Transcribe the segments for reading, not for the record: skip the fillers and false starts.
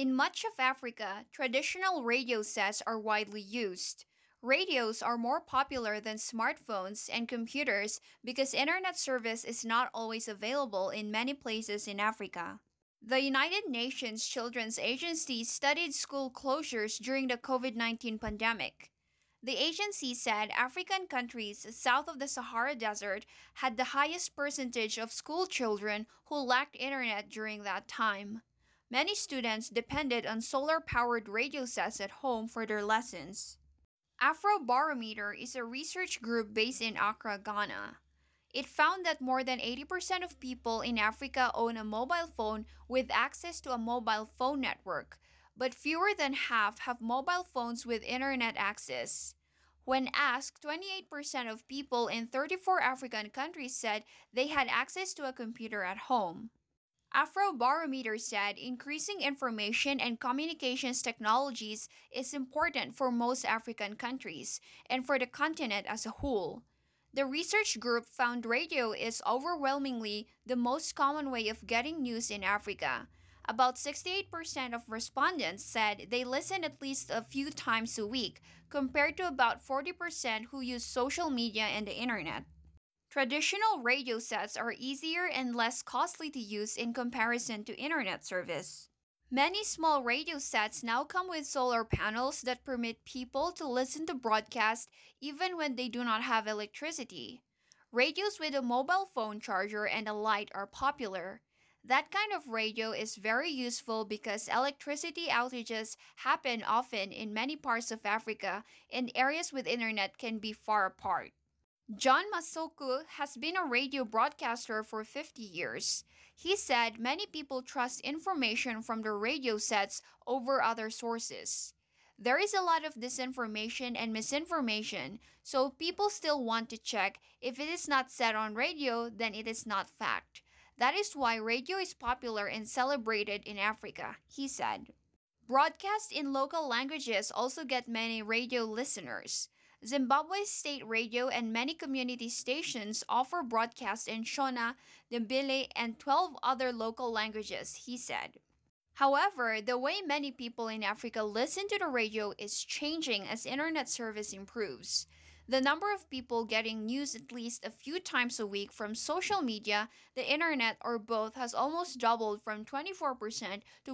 In much of Africa, traditional radio sets are widely used. Radios are more popular than smartphones and computers because internet service is not always available in many places in Africa. The United Nations Children's Agency studied school closures during the COVID-19 pandemic. The agency said African countries south of the Sahara Desert had the highest percentage of school children who lacked internet during that time. Many students depended on solar powered radio sets at home for their lessons. Afrobarometer is a research group based in Accra, Ghana. It found that more than 80% of people in Africa own a mobile phone with access to a mobile phone network, but fewer than half have mobile phones with internet access. When asked, 28% of people in 34 African countries said they had access to a computer at home. Afrobarometer said increasing information and communications technologies is important for most African countries and for the continent as a whole. The research group found radio is overwhelmingly the most common way of getting news in Africa. About 68% of respondents said they listen at least a few times a week, compared to about 40% who use social media and the internet. Traditional radio sets are easier and less costly to use in comparison to internet service. Many small radio sets now come with solar panels that permit people to listen to broadcast even when they do not have electricity. Radios with a mobile phone charger and a light are popular. That kind of radio is very useful because electricity outages happen often in many parts of Africa and areas with internet can be far apart. John Masoku has been a radio broadcaster for 50 years. He said many people trust information from the radio sets over other sources. There is a lot of disinformation and misinformation, so people still want to check if it is not said on radio, then it is not fact. That is why radio is popular and celebrated in Africa, he said. Broadcasts in local languages also get many radio listeners. Zimbabwe's state radio and many community stations offer broadcasts in Shona, Ndebele, and 12 other local languages, he said. However, the way many people in Africa listen to the radio is changing as internet service improves. The number of people getting news at least a few times a week from social media, the internet, or both has almost doubled from 24% to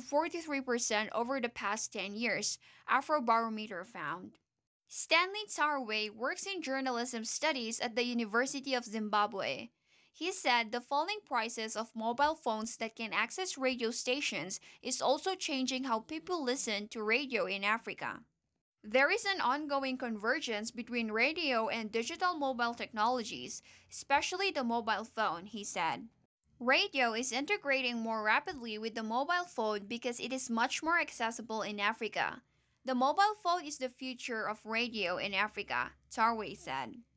43% over the past 10 years, Afrobarometer found. Stanley Tarway works in journalism studies at the University of Zimbabwe. He said the falling prices of mobile phones that can access radio stations is also changing how people listen to radio in Africa. There is an ongoing convergence between radio and digital mobile technologies, especially the mobile phone, he said. Radio is integrating more rapidly with the mobile phone because it is much more accessible in Africa. The mobile phone is the future of radio in Africa, Tarway said.